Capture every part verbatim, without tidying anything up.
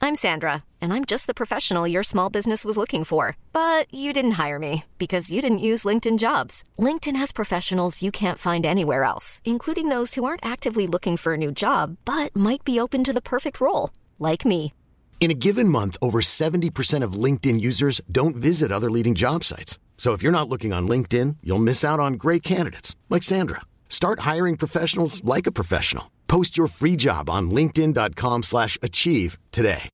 I'm Sandra, and I'm just the professional your small business was looking for. But you didn't hire me because you didn't use LinkedIn Jobs. LinkedIn has professionals you can't find anywhere else, including those who aren't actively looking for a new job, but might be open to the perfect role, like me. In a given month, over seventy percent of LinkedIn users don't visit other leading job sites. So if you're not looking on LinkedIn, you'll miss out on great candidates like Sandra. Start hiring professionals like a professional. Post your free job on linkedin.com slash achieve today.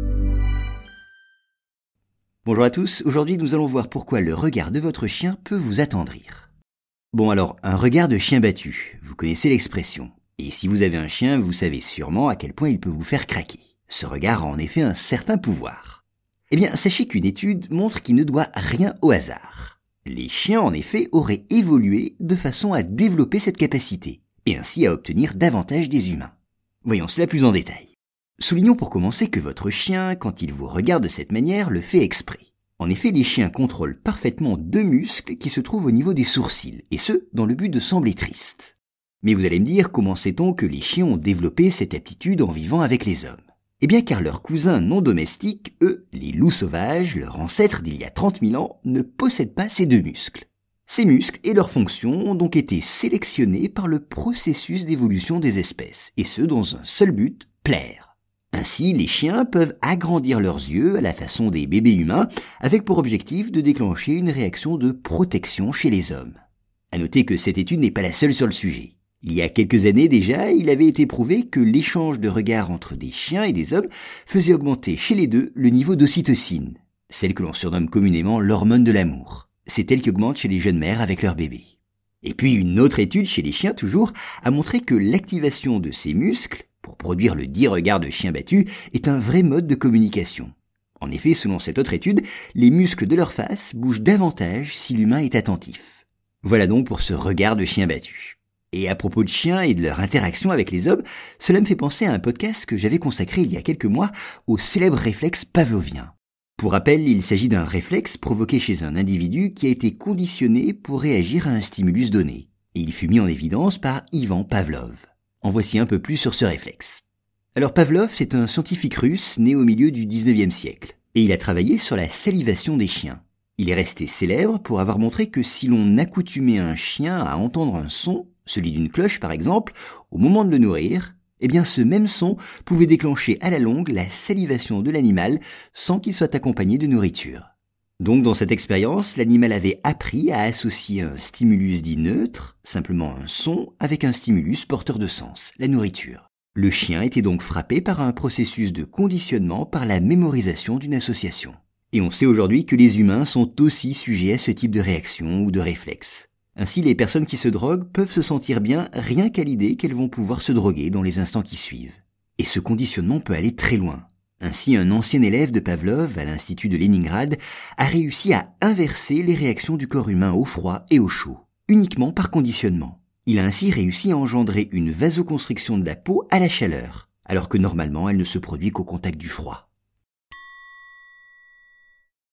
Bonjour à tous, aujourd'hui nous allons voir pourquoi le regard de votre chien peut vous attendrir. Bon alors, un regard de chien battu, vous connaissez l'expression. Et si vous avez un chien, vous savez sûrement à quel point il peut vous faire craquer. Ce regard a en effet un certain pouvoir. Eh bien, sachez qu'une étude montre qu'il ne doit rien au hasard. Les chiens, en effet, auraient évolué de façon à développer cette capacité, et ainsi à obtenir davantage des humains. Voyons cela plus en détail. Soulignons pour commencer que votre chien, quand il vous regarde de cette manière, le fait exprès. En effet, les chiens contrôlent parfaitement deux muscles qui se trouvent au niveau des sourcils, et ce, dans le but de sembler tristes. Mais vous allez me dire, comment sait-on que les chiens ont développé cette aptitude en vivant avec les hommes ? Eh bien car leurs cousins non domestiques, eux, les loups sauvages, leurs ancêtres d'il y a trente mille ans, ne possèdent pas ces deux muscles. Ces muscles et leurs fonctions ont donc été sélectionnés par le processus d'évolution des espèces, et ce dans un seul but, plaire. Ainsi, les chiens peuvent agrandir leurs yeux à la façon des bébés humains, avec pour objectif de déclencher une réaction de protection chez les hommes. À noter que cette étude n'est pas la seule sur le sujet. Il y a quelques années déjà, il avait été prouvé que l'échange de regards entre des chiens et des hommes faisait augmenter chez les deux le niveau d'ocytocine, celle que l'on surnomme communément l'hormone de l'amour. C'est elle qui augmente chez les jeunes mères avec leurs bébés. Et puis une autre étude chez les chiens toujours a montré que l'activation de ces muscles, pour produire le dit regard de chien battu, est un vrai mode de communication. En effet, selon cette autre étude, les muscles de leur face bougent davantage si l'humain est attentif. Voilà donc pour ce regard de chien battu. Et à propos de chiens et de leur interaction avec les hommes, cela me fait penser à un podcast que j'avais consacré il y a quelques mois au célèbre réflexe pavlovien. Pour rappel, il s'agit d'un réflexe provoqué chez un individu qui a été conditionné pour réagir à un stimulus donné. Et il fut mis en évidence par Ivan Pavlov. En voici un peu plus sur ce réflexe. Alors Pavlov, c'est un scientifique russe né au milieu du dix-neuvième siècle. Et il a travaillé sur la salivation des chiens. Il est resté célèbre pour avoir montré que si l'on accoutumait un chien à entendre un son, celui d'une cloche par exemple, au moment de le nourrir, eh bien ce même son pouvait déclencher à la longue la salivation de l'animal sans qu'il soit accompagné de nourriture. Donc dans cette expérience, l'animal avait appris à associer un stimulus dit neutre, simplement un son, avec un stimulus porteur de sens, la nourriture. Le chien était donc frappé par un processus de conditionnement par la mémorisation d'une association. Et on sait aujourd'hui que les humains sont aussi sujets à ce type de réaction ou de réflexe. Ainsi, les personnes qui se droguent peuvent se sentir bien rien qu'à l'idée qu'elles vont pouvoir se droguer dans les instants qui suivent. Et ce conditionnement peut aller très loin. Ainsi, un ancien élève de Pavlov à l'Institut de Leningrad a réussi à inverser les réactions du corps humain au froid et au chaud, uniquement par conditionnement. Il a ainsi réussi à engendrer une vasoconstriction de la peau à la chaleur, alors que normalement elle ne se produit qu'au contact du froid.